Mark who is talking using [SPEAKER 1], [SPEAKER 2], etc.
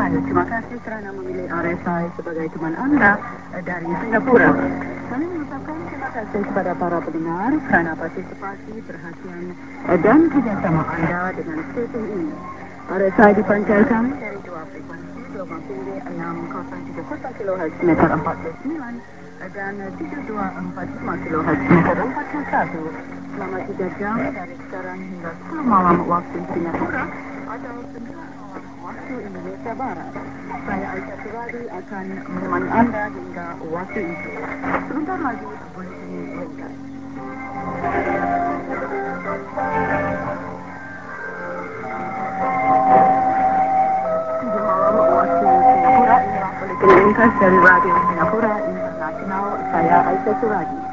[SPEAKER 1] Hai, terima kasih kerana memilih RSI sebagai teman anda dari Singapura. Kami mengucapkan terima kasih kepada para pendengar kerana partisipasi, perhatian dan kerjasama anda dengan stesen ini. RSI dipancarkan dari dua frekuensi, gelombang tinggi 6030 kHz meter 49 dan 3245 kHz meter 41 selama 3 jam dari sekarang hingga 10 malam waktu Singapura atau 9 malam waktu Indonesia Barat. Saya Aisyah Suradi akan menemani anda hingga waktu itu. Sebentar lagi buletin ringkas. 7 malam waktu Singapura, inilah buletin ringkas dari Radio Singapura Internasional. Saya Aisyah Suradi.